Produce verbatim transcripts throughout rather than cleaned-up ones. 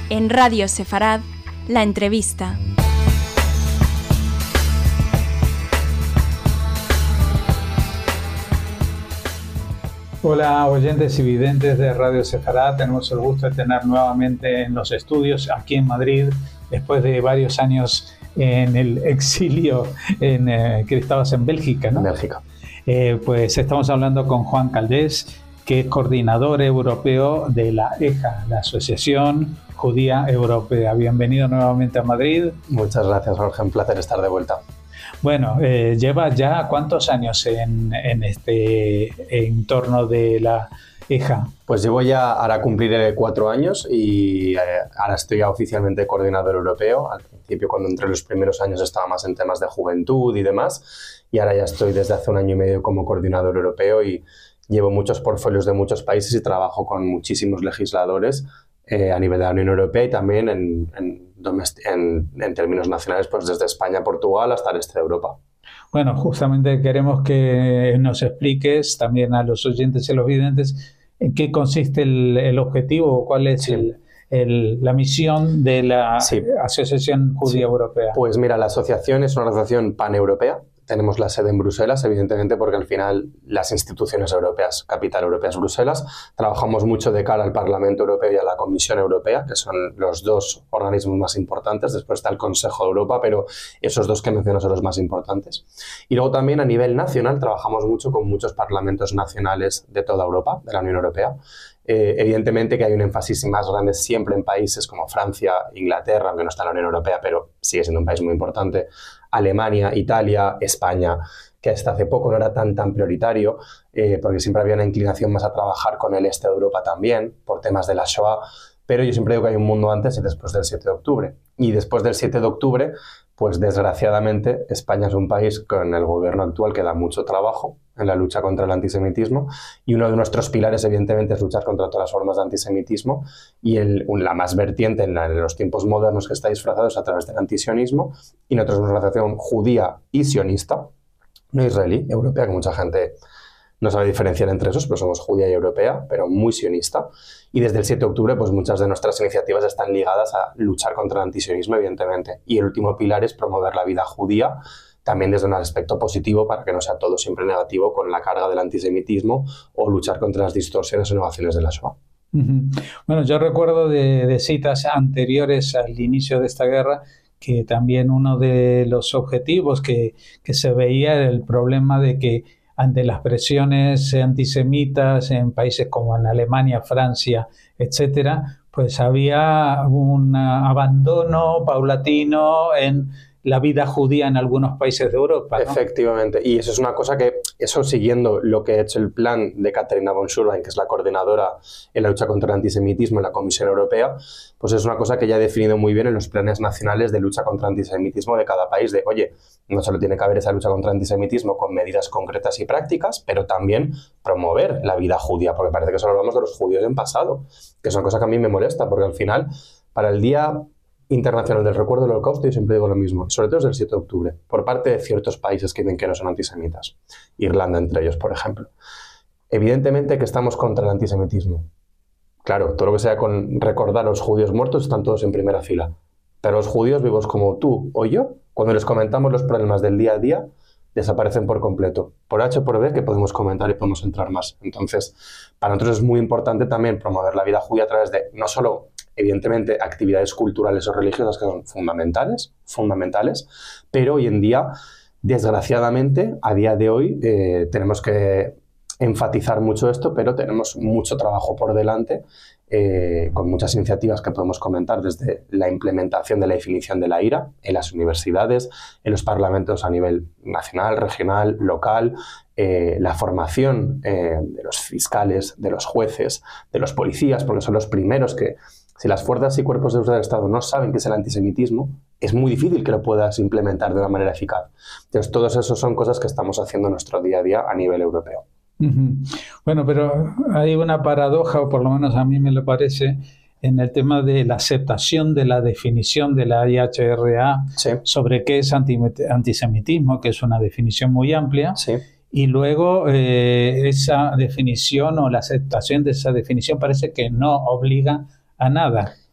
En Radio Sefarad, la entrevista. Hola oyentes y videntes de Radio Sefarad, tenemos el gusto de tener nuevamente en los estudios aquí en Madrid, después de varios años en el exilio en, eh, que estabas en Bélgica, ¿no? En Bélgica. Eh, pues estamos hablando con Juan Caldés, que es coordinador europeo de la E J A, la Asociación Judía Europea. Bienvenido nuevamente a Madrid. Muchas gracias, Jorge, un placer estar de vuelta. Bueno, eh, lleva ya ¿cuántos años en, en este entorno de la E J A? Pues llevo ya, ahora cumpliré cuatro años y eh, ahora estoy ya oficialmente coordinador europeo. Al principio, cuando entré los primeros años, estaba más en temas de juventud y demás, y ahora ya estoy desde hace un año y medio como coordinador europeo y llevo muchos portfolios de muchos países y trabajo con muchísimos legisladores eh, a nivel de la Unión Europea y también en, en, en, en términos nacionales, pues desde España a Portugal hasta el este de Europa. Bueno, justamente queremos que nos expliques también a los oyentes y los videntes en qué consiste el, el objetivo, cuál es sí. el, el, la misión de la sí. Asociación Judía sí. Europea. Pues mira, la asociación es una asociación paneuropea. Tenemos la sede en Bruselas, evidentemente, porque al final las instituciones europeas, capital europea es Bruselas. Trabajamos mucho de cara al Parlamento Europeo y a la Comisión Europea, que son los dos organismos más importantes. Después está el Consejo de Europa, pero esos dos que menciono son los más importantes. Y luego también a nivel nacional trabajamos mucho con muchos parlamentos nacionales de toda Europa, de la Unión Europea. Eh, evidentemente que hay un énfasis más grande siempre en países como Francia, Inglaterra, aunque no está en la Unión Europea, pero sigue siendo un país muy importante, Alemania, Italia, España, que hasta hace poco no era tan, tan prioritario, eh, porque siempre había una inclinación más a trabajar con el este de Europa también, por temas de la Shoah, pero yo siempre digo que hay un mundo antes y después del siete de octubre. Y después del siete de octubre, pues desgraciadamente España es un país con el gobierno actual que da mucho trabajo en la lucha contra el antisemitismo y uno de nuestros pilares evidentemente es luchar contra todas las formas de antisemitismo y el, la más vertiente en, la, en los tiempos modernos que está disfrazado es a través del antisionismo y nosotros somos una organización judía y sionista, no israelí, europea, que mucha gente no sabe diferenciar entre esos, pero somos judía y europea, pero muy sionista. Y desde el siete de octubre, pues muchas de nuestras iniciativas están ligadas a luchar contra el antisionismo, evidentemente. Y el último pilar es promover la vida judía, también desde un aspecto positivo, para que no sea todo siempre negativo con la carga del antisemitismo o luchar contra las distorsiones o negaciones de la Shoah. Uh-huh. Bueno, yo recuerdo de, de citas anteriores al inicio de esta guerra que también uno de los objetivos que, que se veía era el problema de que ante las presiones antisemitas en países como en Alemania, Francia, etcétera, pues había un abandono paulatino en la vida judía en algunos países de Europa, ¿no? Efectivamente, y eso es una cosa que, eso siguiendo lo que ha hecho el plan de Katharina von Schulwein, que es la coordinadora en la lucha contra el antisemitismo en la Comisión Europea, pues es una cosa que ya ha definido muy bien en los planes nacionales de lucha contra el antisemitismo de cada país, de, oye, no solo tiene que haber esa lucha contra el antisemitismo con medidas concretas y prácticas, pero también promover la vida judía, porque parece que solo hablamos de los judíos en pasado, que es una cosa que a mí me molesta, porque al final, para el Día Internacional del Recuerdo del Holocausto, yo siempre digo lo mismo, sobre todo desde el siete de octubre, por parte de ciertos países que dicen que no son antisemitas, Irlanda entre ellos, por ejemplo. Evidentemente que estamos contra el antisemitismo. Claro, todo lo que sea con recordar a los judíos muertos están todos en primera fila, pero los judíos vivos como tú o yo, cuando les comentamos los problemas del día a día, desaparecen por completo, por H o por B, que podemos comentar y podemos entrar más. Entonces, para nosotros es muy importante también promover la vida judía a través de no solo evidentemente actividades culturales o religiosas que son fundamentales, fundamentales, pero hoy en día, desgraciadamente, a día de hoy, eh, tenemos que enfatizar mucho esto, pero tenemos mucho trabajo por delante, eh, con muchas iniciativas que podemos comentar, desde la implementación de la definición de la ira en las universidades, en los parlamentos a nivel nacional, regional, local, eh, la formación eh, de los fiscales, de los jueces, de los policías, porque son los primeros que, si las fuerzas y cuerpos de seguridad del Estado no saben qué es el antisemitismo, es muy difícil que lo puedas implementar de una manera eficaz. Entonces, todos esos son cosas que estamos haciendo en nuestro día a día a nivel europeo. Uh-huh. Bueno, pero hay una paradoja, o por lo menos a mí me lo parece, en el tema de la aceptación de la definición de la I H R A sí. sobre qué es antisemitismo, que es una definición muy amplia, sí. y luego eh, esa definición o la aceptación de esa definición parece que no obliga a nada.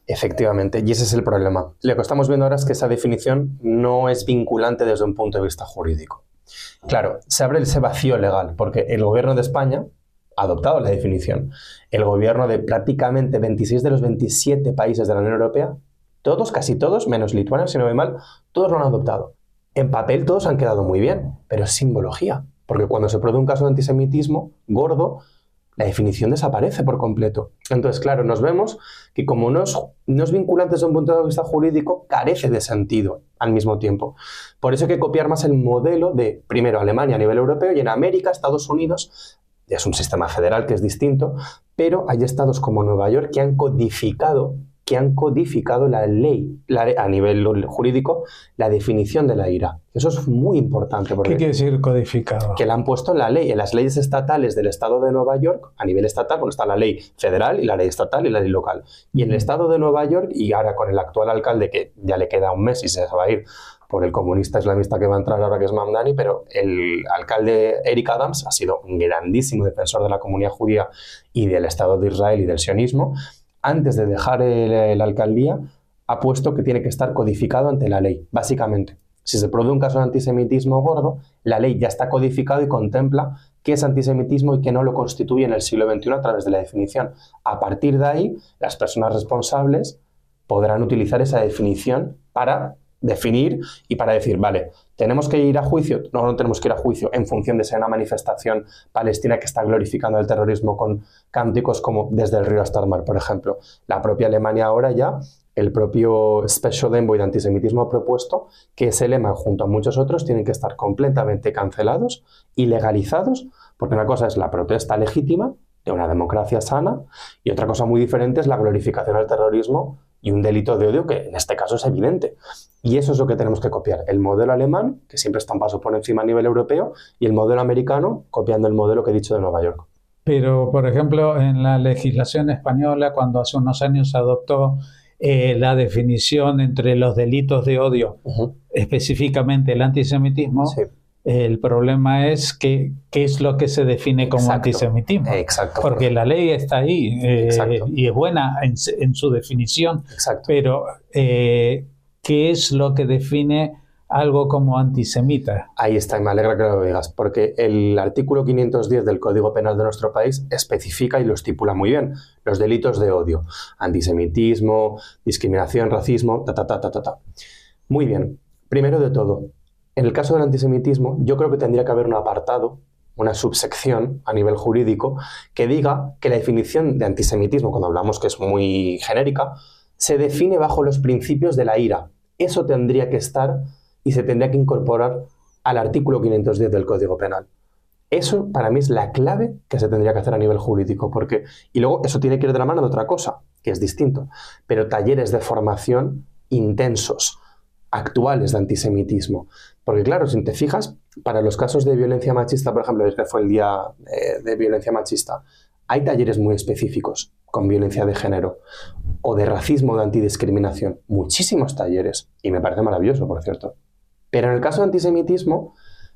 Efectivamente, y ese es el problema. Lo que estamos viendo ahora es que esa definición no es vinculante desde un punto de vista jurídico. Claro, se abre ese vacío legal, porque el gobierno de España ha adoptado la definición. El gobierno de prácticamente veintiséis de los veintisiete países de la Unión Europea, todos, casi todos, menos Lituania, si no me mal, todos lo han adoptado. En papel todos han quedado muy bien, pero es simbología, porque cuando se produce un caso de antisemitismo gordo, la definición desaparece por completo. Entonces, claro, nos vemos que como no es, no es vinculante desde un punto de vista jurídico, carece de sentido al mismo tiempo. Por eso hay que copiar más el modelo de, primero, Alemania a nivel europeo y en América, Estados Unidos, ya es un sistema federal que es distinto, pero hay estados como Nueva York que han codificado que han codificado la ley la, a nivel jurídico, la definición de la ira. Eso es muy importante. Porque ¿qué quiere decir codificado? Que la han puesto en la ley, en las leyes estatales del estado de Nueva York, a nivel estatal, bueno, está la ley federal y la ley estatal y la ley local. Y en el estado de Nueva York, y ahora con el actual alcalde, que ya le queda un mes y se va a ir por el comunista islamista que va a entrar ahora, que es Mamdani, pero el alcalde Eric Adams ha sido un grandísimo defensor de la comunidad judía y del Estado de Israel y del sionismo. Antes de dejar el, la alcaldía, ha puesto que tiene que estar codificado ante la ley, básicamente. Si se produce un caso de antisemitismo gordo, la ley ya está codificado y contempla qué es antisemitismo y qué no lo constituye en el siglo veintiuno a través de la definición. A partir de ahí, las personas responsables podrán utilizar esa definición para definir y para decir, vale, ¿tenemos que ir a juicio? No, no tenemos que ir a juicio en función de ser una manifestación palestina que está glorificando el terrorismo con cánticos como Desde el río hasta el mar, por ejemplo. La propia Alemania ahora ya, el propio Special Envoy de antisemitismo ha propuesto que ese lema, junto a muchos otros, tienen que estar completamente cancelados y legalizados, porque una cosa es la protesta legítima de una democracia sana y otra cosa muy diferente es la glorificación al terrorismo y un delito de odio que en este caso es evidente. Y eso es lo que tenemos que copiar. El modelo alemán, que siempre está un paso por encima a nivel europeo, y el modelo americano, copiando el modelo que he dicho de Nueva York. Pero, por ejemplo, en la legislación española, cuando hace unos años se adoptó eh, la definición entre los delitos de odio, uh-huh. específicamente el antisemitismo, sí. El problema es que qué es lo que se define como Exacto. antisemitismo. Exacto. Porque la ley está ahí eh, y es buena en, en su definición. Exacto. Pero eh, ¿qué es lo que define algo como antisemita? Ahí está, y me alegra que lo digas, porque el artículo quinientos diez del Código Penal de nuestro país especifica y lo estipula muy bien los delitos de odio, antisemitismo, discriminación, racismo, ta, ta, ta, ta, ta, ta. Muy bien. Primero de todo, en el caso del antisemitismo, yo creo que tendría que haber un apartado, una subsección a nivel jurídico, que diga que la definición de antisemitismo, cuando hablamos que es muy genérica, se define bajo los principios de la ira. Eso tendría que estar y se tendría que incorporar al artículo quinientos diez del Código Penal. Eso, para mí, es la clave que se tendría que hacer a nivel jurídico. Porque, y luego eso tiene que ir de la mano de otra cosa, que es distinto. Pero talleres de formación intensos, actuales de antisemitismo. Porque claro, si te fijas, para los casos de violencia machista, por ejemplo, que fue el día eh, de violencia machista, hay talleres muy específicos con violencia de género o de racismo, de antidiscriminación. Muchísimos talleres. Y me parece maravilloso, por cierto. Pero en el caso de antisemitismo,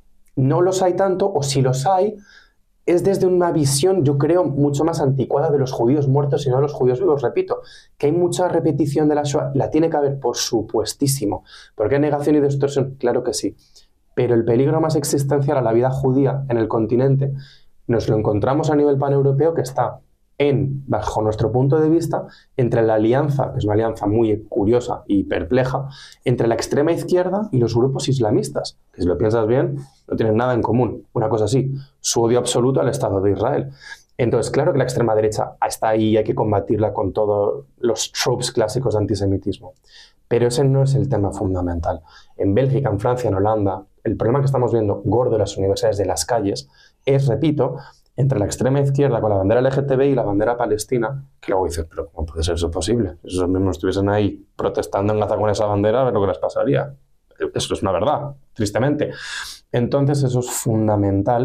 no los hay tanto, o si los hay, es desde una visión, yo creo, mucho más anticuada de los judíos muertos y no de los judíos vivos. Repito, que hay mucha repetición de la Shoah. La tiene que haber, por supuestísimo. ¿Por qué negación y distorsión? Claro que sí. Pero el peligro más existencial a la vida judía en el continente nos lo encontramos a nivel paneuropeo, que está en, bajo nuestro punto de vista, entre la alianza, que es una alianza muy curiosa y perpleja, entre la extrema izquierda y los grupos islamistas, que si lo piensas bien, no tienen nada en común. Una cosa así, su odio absoluto al Estado de Israel. Entonces, claro que la extrema derecha está ahí y hay que combatirla con todos los tropes clásicos de antisemitismo. Pero ese no es el tema fundamental. En Bélgica, en Francia, en Holanda, el problema que estamos viendo gordo en las universidades de las calles es, repito, entre la extrema izquierda con la bandera L G T B y la bandera palestina, que luego dices, pero ¿cómo puede ser eso posible? Si esos mismos estuviesen ahí protestando en Gaza con esa bandera, a ver lo que les pasaría. Eso es una verdad, tristemente. Entonces eso es fundamental,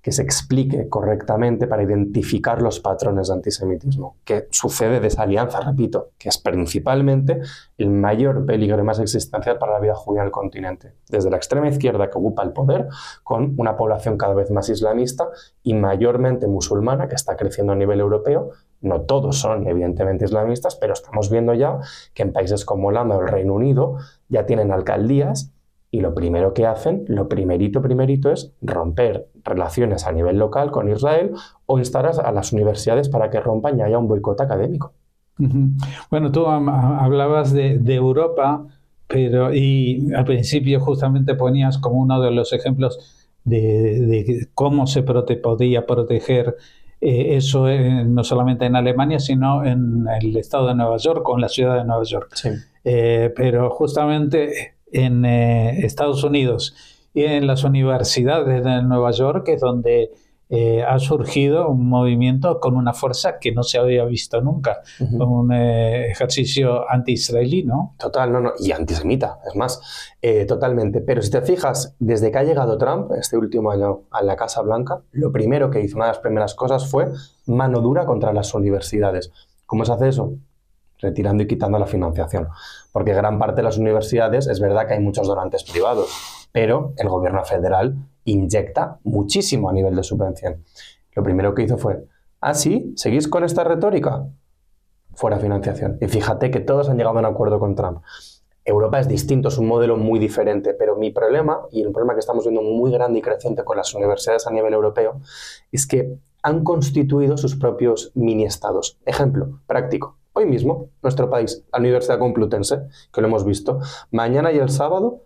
que se explique correctamente para identificar los patrones de antisemitismo, que sucede de esa alianza, repito, que es principalmente el mayor peligro y más existencial para la vida judía en el continente, desde la extrema izquierda que ocupa el poder, con una población cada vez más islamista y mayormente musulmana, que está creciendo a nivel europeo. No todos son evidentemente islamistas, pero estamos viendo ya que en países como Holanda o el Reino Unido ya tienen alcaldías. Y lo primero que hacen, lo primerito, primerito es romper relaciones a nivel local con Israel o instar a las universidades para que rompan y haya un boicot académico. Uh-huh. Bueno, tú hablabas de, de Europa, pero y al principio justamente ponías como uno de los ejemplos de, de cómo se prote, podía proteger eh, eso eh, no solamente en Alemania, sino en el estado de Nueva York o en la ciudad de Nueva York. Sí. Eh, pero justamente en eh, Estados Unidos y en las universidades de Nueva York es donde eh, ha surgido un movimiento con una fuerza que no se había visto nunca, uh-huh. un eh, ejercicio anti-israelí, ¿no? Total, no, no, y antisemita, es más, eh, totalmente. Pero si te fijas, desde que ha llegado Trump este último año a la Casa Blanca, lo primero que hizo, una de las primeras cosas fue mano dura contra las universidades. ¿Cómo se hace eso? Retirando y quitando la financiación. Porque gran parte de las universidades, es verdad que hay muchos donantes privados, pero el gobierno federal inyecta muchísimo a nivel de subvención. Lo primero que hizo fue, ¿ah, sí? ¿Seguís con esta retórica? Fuera financiación. Y fíjate que todos han llegado a un acuerdo con Trump. Europa es distinto, es un modelo muy diferente, pero mi problema, y el problema que estamos viendo muy grande y creciente con las universidades a nivel europeo, es que han constituido sus propios mini-estados. Ejemplo práctico. Hoy mismo, nuestro país, la Universidad Complutense, que lo hemos visto, mañana y el sábado,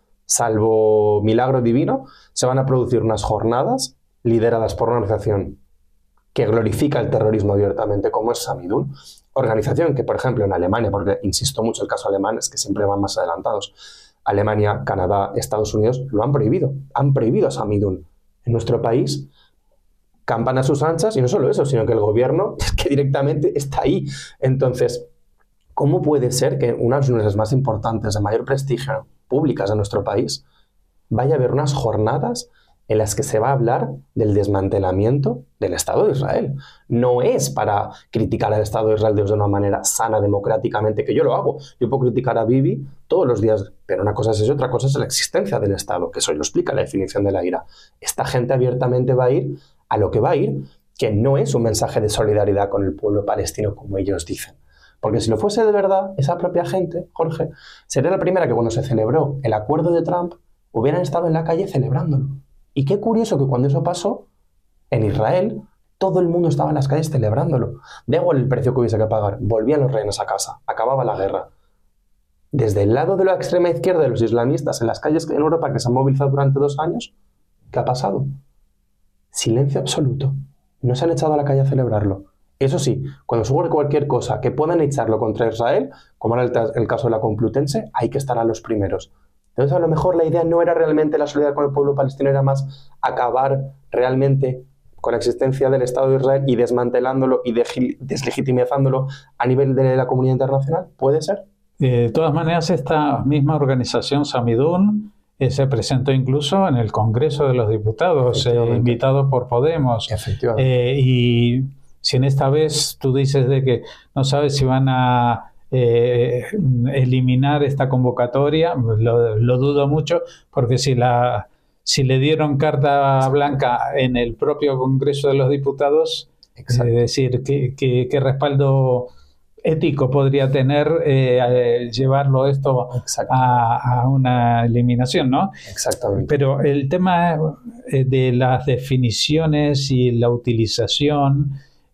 salvo milagro divino, se van a producir unas jornadas lideradas por una organización que glorifica el terrorismo abiertamente, como es Samidun, organización que, por ejemplo, en Alemania, porque insisto mucho el caso alemán, es que siempre van más adelantados, Alemania, Canadá, Estados Unidos, lo han prohibido, han prohibido a Samidun. En nuestro país campan a sus anchas, y no solo eso, sino que el gobierno es que directamente está ahí. Entonces, ¿cómo puede ser que una de las universidades más importantes, de mayor prestigio, públicas de nuestro país, vaya a haber unas jornadas en las que se va a hablar del desmantelamiento del Estado de Israel? No es para criticar al Estado de Israel de una manera sana, democráticamente, que yo lo hago. Yo puedo criticar a Bibi todos los días, pero una cosa es eso, otra cosa es la existencia del Estado, que eso lo explica la definición de la ira. Esta gente abiertamente va a ir a lo que va a ir, que no es un mensaje de solidaridad con el pueblo palestino como ellos dicen. Porque si lo fuese de verdad, esa propia gente, Jorge, sería la primera que cuando se celebró el acuerdo de Trump hubieran estado en la calle celebrándolo. Y qué curioso que cuando eso pasó, en Israel, todo el mundo estaba en las calles celebrándolo. Da igual el precio que hubiese que pagar, volvían los rehenes a casa, acababa la guerra. Desde el lado de la extrema izquierda de los islamistas en las calles en Europa que se han movilizado durante dos años, ¿qué ha pasado? Silencio absoluto. No se han echado a la calle a celebrarlo. Eso sí, cuando surge cualquier cosa que puedan echarlo contra Israel, como era el, el caso de la Complutense, hay que estar a los primeros. Entonces, a lo mejor la idea no era realmente la solidaridad con el pueblo palestino, era más acabar realmente con la existencia del Estado de Israel y desmantelándolo y deslegitimizándolo a nivel de la comunidad internacional. ¿Puede ser? De todas maneras, esta misma organización Samidun Eh, se presentó incluso en el Congreso de los Diputados, eh, invitado por Podemos. Eh, y si en esta vez tú dices de que no sabes si van a eh, eliminar esta convocatoria, lo, lo dudo mucho, porque si, la, si le dieron carta blanca en el propio Congreso de los Diputados, es eh, decir, ¿qué, qué, qué respaldo ético podría tener eh, llevarlo esto a, a una eliminación, ¿no? Exactamente. Pero el tema eh, de las definiciones y la utilización,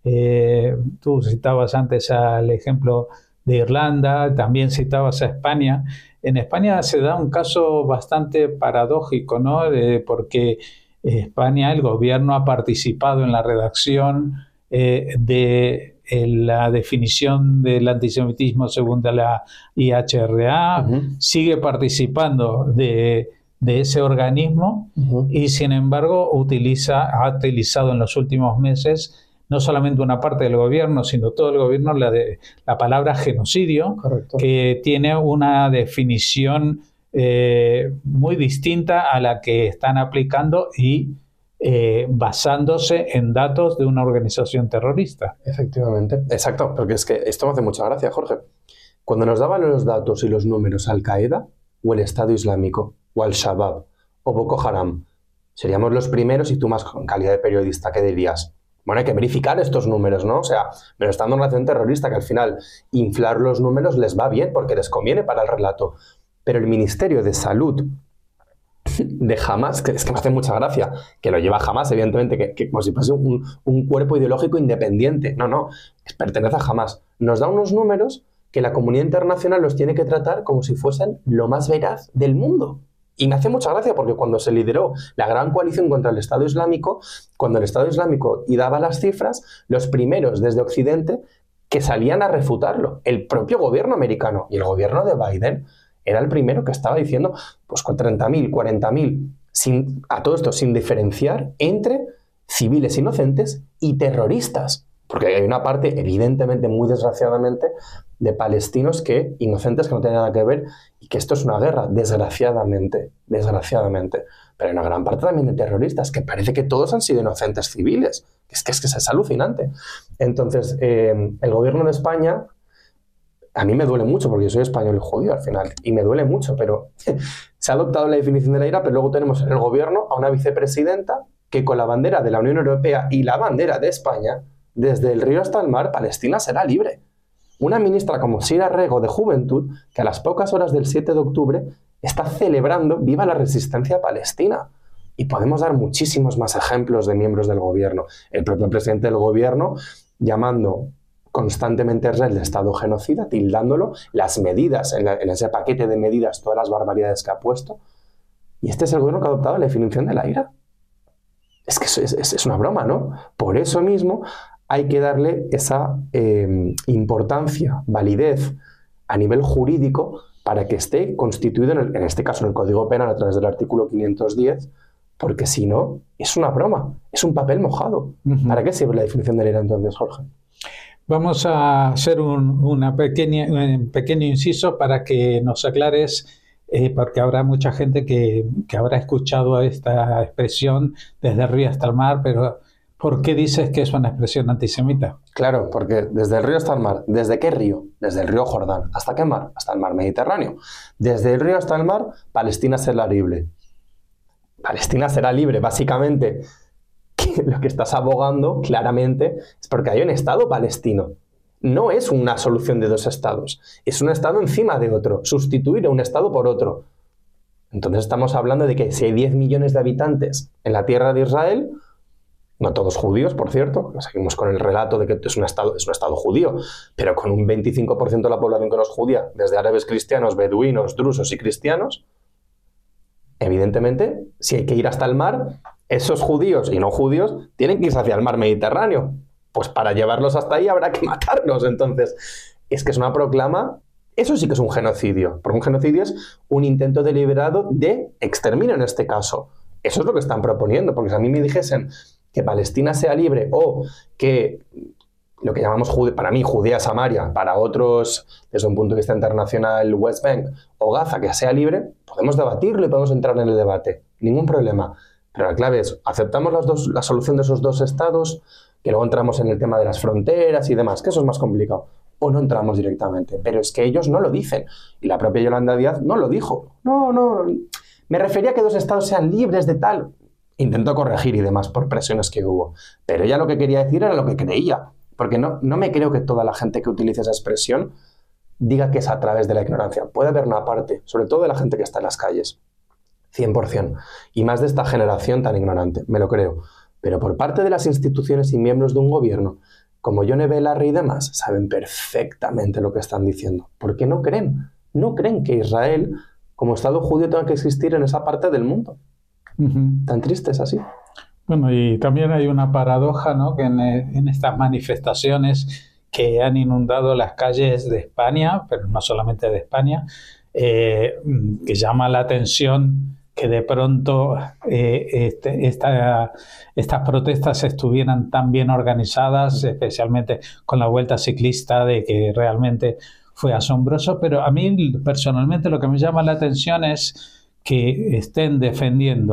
eh, tú citabas antes al ejemplo de Irlanda, también citabas a España. En España se da un caso bastante paradójico, ¿no? De, porque España, el gobierno ha participado en la redacción eh, de la definición del antisemitismo según la I H R A, uh-huh. sigue participando de, de ese organismo uh-huh. y sin embargo utiliza, ha utilizado en los últimos meses no solamente una parte del gobierno, sino todo el gobierno, la, de, la palabra genocidio, Correcto. Que tiene una definición eh, muy distinta a la que están aplicando y eh, basándose en datos de una organización terrorista. Efectivamente, exacto, porque es que esto me hace mucha gracia, Jorge. Cuando nos daban los datos y los números Al-Qaeda o el Estado Islámico o Al-Shabaab o Boko Haram, seríamos los primeros y tú más con calidad de periodista, ¿qué dirías? Bueno, hay que verificar estos números, ¿no? O sea, pero estando en una nación terrorista que al final inflar los números les va bien porque les conviene para el relato. Pero el Ministerio de Salud de Hamas, que es que me hace mucha gracia, que lo lleva Hamas, evidentemente, que, que como si fuese un, un cuerpo ideológico independiente. No, no, pertenece a Hamas. Nos da unos números que la comunidad internacional los tiene que tratar como si fuesen lo más veraz del mundo. Y me hace mucha gracia porque cuando se lideró la gran coalición contra el Estado Islámico, cuando el Estado Islámico y daba las cifras, los primeros desde Occidente que salían a refutarlo, el propio gobierno americano y el gobierno de Biden, era el primero que estaba diciendo, pues con treinta mil, cuarenta mil, sin, a todo esto sin diferenciar entre civiles inocentes y terroristas. Porque hay una parte, evidentemente, muy desgraciadamente, de palestinos que, inocentes que no tienen nada que ver, y que esto es una guerra, desgraciadamente, desgraciadamente. Pero hay una gran parte también de terroristas, que parece que todos han sido inocentes civiles. Es que es, que es alucinante. Entonces, eh, el gobierno de España... A mí me duele mucho porque yo soy español y judío al final, y me duele mucho, pero se ha adoptado la definición de la ira, pero luego tenemos en el gobierno a una vicepresidenta que con la bandera de la Unión Europea y la bandera de España, desde el río hasta el mar, Palestina será libre. Una ministra como Sira Rego de Juventud, que a las pocas horas del siete de octubre está celebrando viva la resistencia palestina. Y podemos dar muchísimos más ejemplos de miembros del gobierno. El propio presidente del gobierno llamando constantemente a Israel de Estado genocida, tildándolo, las medidas, en, la, en ese paquete de medidas, todas las barbaridades que ha puesto. Y este es el gobierno que ha adoptado la definición de la ira. Es que es, es, es una broma, ¿no? Por eso mismo hay que darle esa eh, importancia, validez a nivel jurídico para que esté constituido, en, el, en este caso en el Código Penal a través del artículo quinientos diez, porque si no, es una broma, es un papel mojado. Uh-huh. ¿Para qué sirve la definición de la ira entonces, Jorge? Vamos a hacer un una pequeña, un pequeño inciso para que nos aclares, eh, porque habrá mucha gente que, que habrá escuchado esta expresión desde el río hasta el mar, pero ¿por qué dices que es una expresión antisemita? Claro, porque desde el río hasta el mar, ¿desde qué río? Desde el río Jordán. ¿Hasta qué mar? Hasta el mar Mediterráneo. Desde el río hasta el mar, Palestina será libre. Palestina será libre, básicamente. Lo que estás abogando claramente es porque hay un Estado palestino. No es una solución de dos estados, es un Estado encima de otro, sustituir a un Estado por otro. Entonces estamos hablando de que si hay diez millones de habitantes en la tierra de Israel, no todos judíos, por cierto, seguimos con el relato de que es un Estado, es un Estado judío, pero con un veinticinco por ciento de la población que no es judía, desde árabes cristianos, beduinos, drusos y cristianos, evidentemente, si hay que ir hasta el mar, esos judíos y no judíos tienen que irse hacia el mar Mediterráneo. Pues para llevarlos hasta ahí habrá que matarlos. Entonces, es que es una proclama, eso sí que es un genocidio. Porque un genocidio es un intento deliberado de exterminio en este caso. Eso es lo que están proponiendo. Porque si a mí me dijesen que Palestina sea libre o que lo que llamamos, para mí, Judea Samaria, para otros, desde un punto de vista internacional, West Bank o Gaza, que sea libre, podemos debatirlo y podemos entrar en el debate. Ningún problema. Pero la clave es, ¿aceptamos las dos, la solución de esos dos estados? Que luego entramos en el tema de las fronteras y demás, que eso es más complicado. O no entramos directamente. Pero es que ellos no lo dicen. Y la propia Yolanda Díaz no lo dijo. No, no, me refería a que dos estados sean libres de tal. Intentó corregir y demás por presiones que hubo. Pero ella lo que quería decir era lo que creía. Porque no, no me creo que toda la gente que utilice esa expresión diga que es a través de la ignorancia. Puede haber una parte, sobre todo de la gente que está en las calles. cien por ciento. Y más de esta generación tan ignorante, me lo creo. Pero por parte de las instituciones y miembros de un gobierno, como Yone Belarri y demás, saben perfectamente lo que están diciendo. Porque no creen. No creen que Israel, como Estado judío, tenga que existir en esa parte del mundo. Uh-huh. Tan triste es así. Bueno, y también hay una paradoja, ¿no? Que en, en estas manifestaciones que han inundado las calles de España, pero no solamente de España, eh, que llama la atención que de pronto eh, este, esta, estas protestas estuvieran tan bien organizadas, especialmente con la vuelta ciclista, de que realmente fue asombroso. Pero a mí personalmente lo que me llama la atención es que estén defendiendo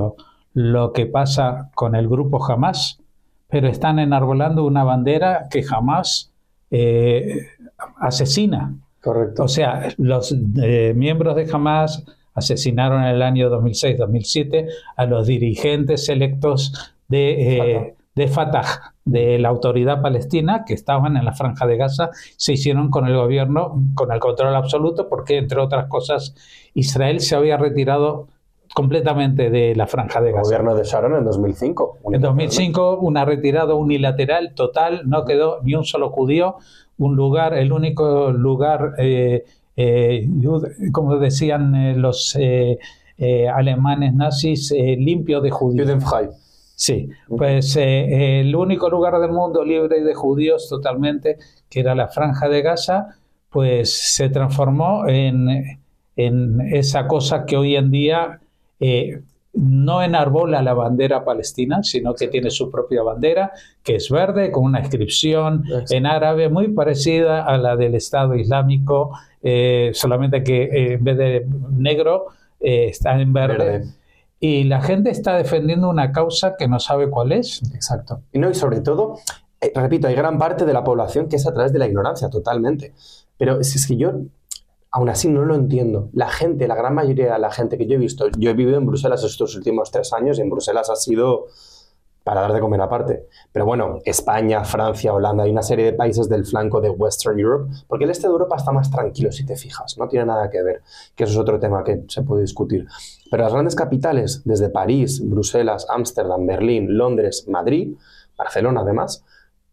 lo que pasa con el grupo Hamás, pero están enarbolando una bandera que Hamás eh, asesina. Correcto. O sea, los eh, miembros de Hamás asesinaron en el año dos mil seis dos mil siete a los dirigentes electos de, eh, de Fatah, de la autoridad palestina, que estaban en la Franja de Gaza. Se hicieron con el gobierno, con el control absoluto, porque, entre otras cosas, Israel se había retirado completamente de la Franja de Gaza. El gobierno de Sharon en dos mil cinco. En dos mil cinco, una retirada unilateral total, no quedó ni un solo judío, un lugar, el único lugar, eh, eh, como decían eh, los eh, eh, alemanes nazis, eh, limpio de judíos. Judenfrei. Sí, pues eh, el único lugar del mundo libre de judíos totalmente, que era la Franja de Gaza, pues se transformó en, en esa cosa que hoy en día eh, no enarbola la bandera palestina, sino que tiene su propia bandera, que es verde, con una inscripción Exacto. en árabe muy parecida a la del Estado Islámico, eh, solamente que eh, en vez de negro eh, está en verde. verde. Y la gente está defendiendo una causa que no sabe cuál es. Exacto. Y, no, y sobre todo, eh, repito, hay gran parte de la población que es a través de la ignorancia, totalmente. Pero es, es que yo, aún así, no lo entiendo. La gente, la gran mayoría de la gente que yo he visto, yo he vivido en Bruselas estos últimos tres años y en Bruselas ha sido para dar de comer aparte. Pero bueno, España, Francia, Holanda, hay una serie de países del flanco de Western Europe, porque el este de Europa está más tranquilo, si te fijas, no tiene nada que ver, que eso es otro tema que se puede discutir. Pero las grandes capitales, desde París, Bruselas, Ámsterdam, Berlín, Londres, Madrid, Barcelona además,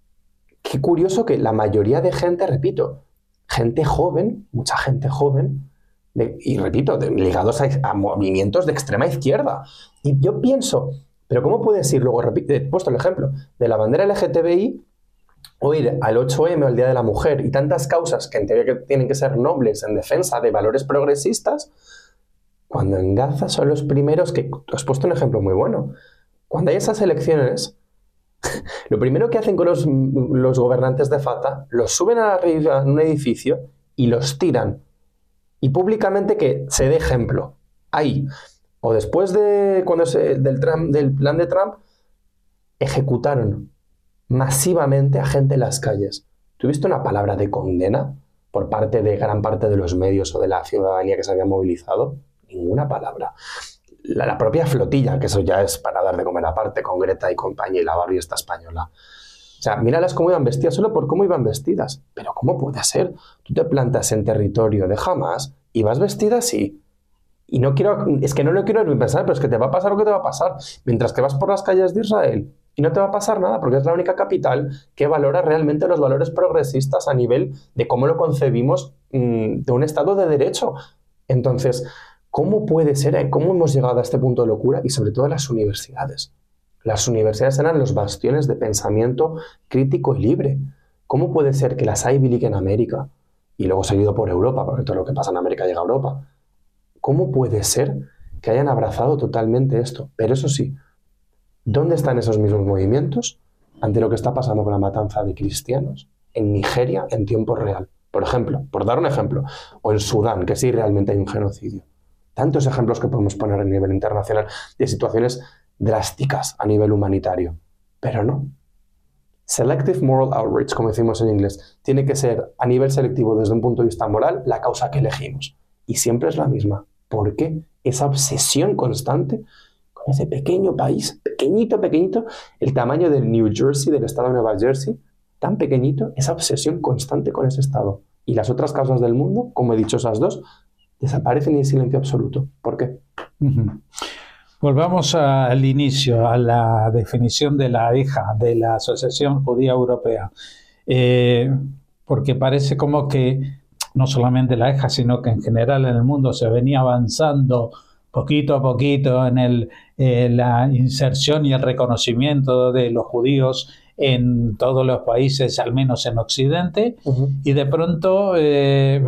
qué curioso que la mayoría de gente, repito, gente joven, mucha gente joven, de, y repito, de, ligados a, a movimientos de extrema izquierda. Y yo pienso, pero ¿cómo puedes ir luego, repito, he puesto el ejemplo, de la bandera L G T B I o ir al ocho eme o al Día de la Mujer y tantas causas que en teoría que tienen que ser nobles en defensa de valores progresistas, cuando en Gaza son los primeros que... Os he puesto un ejemplo muy bueno. Cuando hay esas elecciones, lo primero que hacen con los, los gobernantes de Fatah, los suben a arriba en un edificio y los tiran. Y públicamente que se dé ejemplo. Ahí. O después de cuando se, del, Trump, del plan de Trump, ejecutaron masivamente a gente en las calles. ¿Tuviste una palabra de condena por parte de gran parte de los medios o de la ciudadanía que se había movilizado? Ninguna palabra. La, la propia flotilla, que eso ya es para dar de comer aparte, con Greta y compañía y la Barbie esta española. O sea, míralas cómo iban vestidas, solo por cómo iban vestidas. Pero ¿cómo puede ser? Tú te plantas en territorio de Hamás y vas vestida así. Y no quiero, es que no lo quiero ni pensar, pero es que te va a pasar lo que te va a pasar. Mientras que vas por las calles de Israel y no te va a pasar nada, porque es la única capital que valora realmente los valores progresistas a nivel de cómo lo concebimos mmm, de un Estado de Derecho. Entonces, ¿cómo puede ser? ¿Cómo hemos llegado a este punto de locura? Y sobre todo las universidades. Las universidades eran los bastiones de pensamiento crítico y libre. ¿Cómo puede ser que las Ivy League en América, y luego seguido por Europa, porque todo lo que pasa en América llega a Europa, ¿cómo puede ser que hayan abrazado totalmente esto? Pero eso sí, ¿dónde están esos mismos movimientos ante lo que está pasando con la matanza de cristianos en Nigeria en tiempo real? Por ejemplo, por dar un ejemplo, o en Sudán, que sí realmente hay un genocidio. Tantos ejemplos que podemos poner a nivel internacional de situaciones drásticas a nivel humanitario. Pero no. Selective moral outrage, como decimos en inglés, tiene que ser a nivel selectivo desde un punto de vista moral la causa que elegimos. Y siempre es la misma. ¿Por qué? Esa obsesión constante con ese pequeño país, pequeñito, pequeñito, el tamaño del New Jersey, del estado de Nueva Jersey, tan pequeñito, esa obsesión constante con ese estado. Y las otras causas del mundo, como he dicho esas dos, desaparecen en silencio absoluto. ¿Por qué? Uh-huh. Volvamos al inicio, a la definición de la E J A, de la Asociación Judía Europea. Eh, porque parece como que no solamente la E J A, sino que en general en el mundo se venía avanzando poquito a poquito en el, eh, la inserción y el reconocimiento de los judíos en todos los países, al menos en Occidente, uh-huh. y de pronto eh,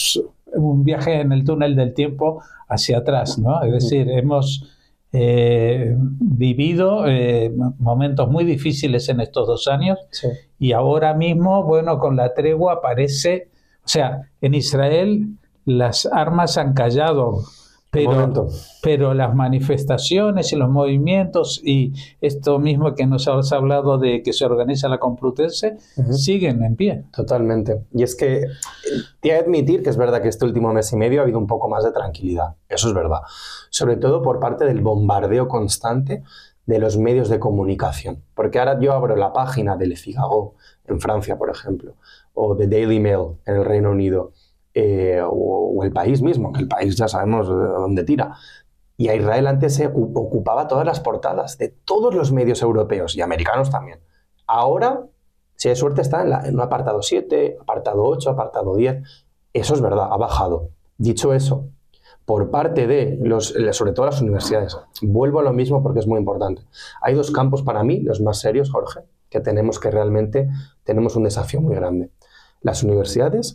un viaje en el túnel del tiempo hacia atrás, ¿no? Es decir, uh-huh. hemos eh, vivido eh, momentos muy difíciles en estos dos años, sí. y ahora mismo, bueno, con la tregua parece, o sea, en Israel las armas han callado, Pero, pero las manifestaciones y los movimientos y esto mismo que nos has hablado de que se organiza la Complutense, uh-huh. siguen en pie. Totalmente. Y es que te he de admitir que es verdad que este último mes y medio ha habido un poco más de tranquilidad. Eso es verdad. Sobre todo por parte del bombardeo constante de los medios de comunicación. Porque ahora yo abro la página de Le Figaro en Francia, por ejemplo, o de Daily Mail en el Reino Unido, Eh, o, o El País mismo, que El País ya sabemos de dónde tira. Y a Israel antes se ocupaba todas las portadas de todos los medios europeos y americanos también. Ahora, si hay suerte, está en, la, en un apartado siete, apartado ocho, apartado diez. Eso es verdad, ha bajado. Dicho eso, por parte de, los, sobre todo las universidades, vuelvo a lo mismo porque es muy importante. Hay dos campos para mí, los más serios, Jorge, que tenemos que realmente, tenemos un desafío muy grande. Las universidades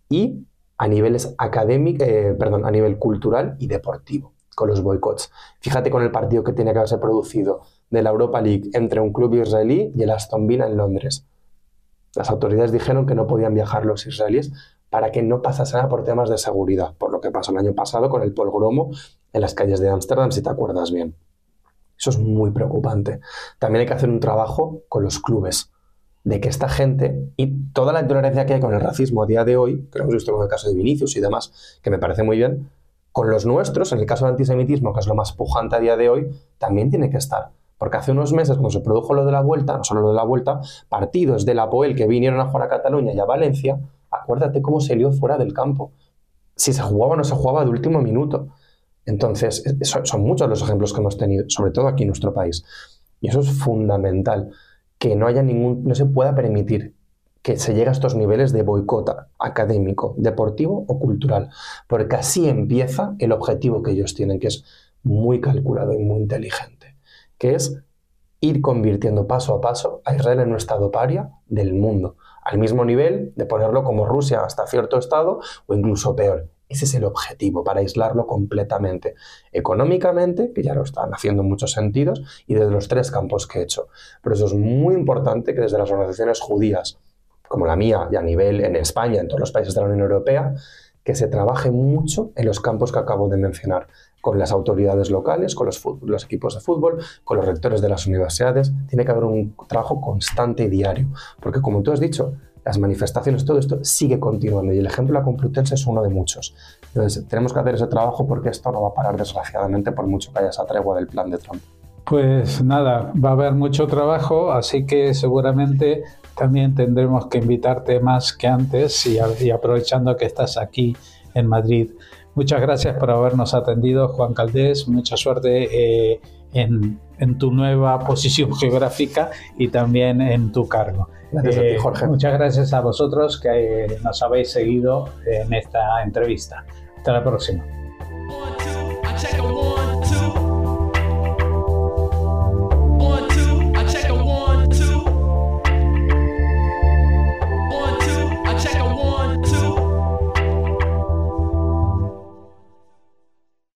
y a niveles académico, eh, perdón, a nivel cultural y deportivo, con los boicots. Fíjate con el partido que tiene que haberse producido de la Europa League entre un club israelí y el Aston Villa en Londres. Las autoridades dijeron que no podían viajar los israelíes para que no pasase nada por temas de seguridad, por lo que pasó el año pasado con el pogromo en las calles de Ámsterdam, si te acuerdas bien. Eso es muy preocupante. También hay que hacer un trabajo con los clubes, de que esta gente y toda la intolerancia que hay con el racismo a día de hoy, que lo hemos visto con el caso de Vinicius y demás, que me parece muy bien, con los nuestros, en el caso del antisemitismo, que es lo más pujante a día de hoy, también tiene que estar. Porque hace unos meses, cuando se produjo lo de la Vuelta, no solo lo de la Vuelta, partidos de la Poel que vinieron a jugar a Cataluña y a Valencia, acuérdate cómo se lió fuera del campo. Si se jugaba o no se jugaba de último minuto. Entonces, son muchos los ejemplos que hemos tenido, sobre todo aquí en nuestro país. Y eso es fundamental. Que no haya ningún, no se pueda permitir que se llegue a estos niveles de boicot académico, deportivo o cultural, porque así empieza el objetivo que ellos tienen, que es muy calculado y muy inteligente, que es ir convirtiendo paso a paso a Israel en un estado paria del mundo, al mismo nivel de ponerlo como Rusia hasta cierto estado o incluso peor. Ese es el objetivo, para aislarlo completamente, económicamente, que ya lo están haciendo en muchos sentidos, y desde los tres campos que he hecho. Pero eso es muy importante que desde las organizaciones judías, como la mía, y a nivel en España, en todos los países de la Unión Europea, que se trabaje mucho en los campos que acabo de mencionar, con las autoridades locales, con los, fútbol, los equipos de fútbol, con los rectores de las universidades. Tiene que haber un trabajo constante y diario, porque como tú has dicho, las manifestaciones, todo esto sigue continuando y el ejemplo de la Complutense es uno de muchos. Entonces, tenemos que hacer ese trabajo porque esto no va a parar desgraciadamente por mucho que haya esa tregua del plan de Trump. Pues nada, va a haber mucho trabajo, así que seguramente también tendremos que invitarte más que antes y, y aprovechando que estás aquí en Madrid. Muchas gracias por habernos atendido, Juan Caldés. Mucha suerte eh, en, en tu nueva posición geográfica y también en tu cargo. Gracias eh, a ti, Jorge. Muchas gracias a vosotros que eh, nos habéis seguido en esta entrevista. Hasta la próxima.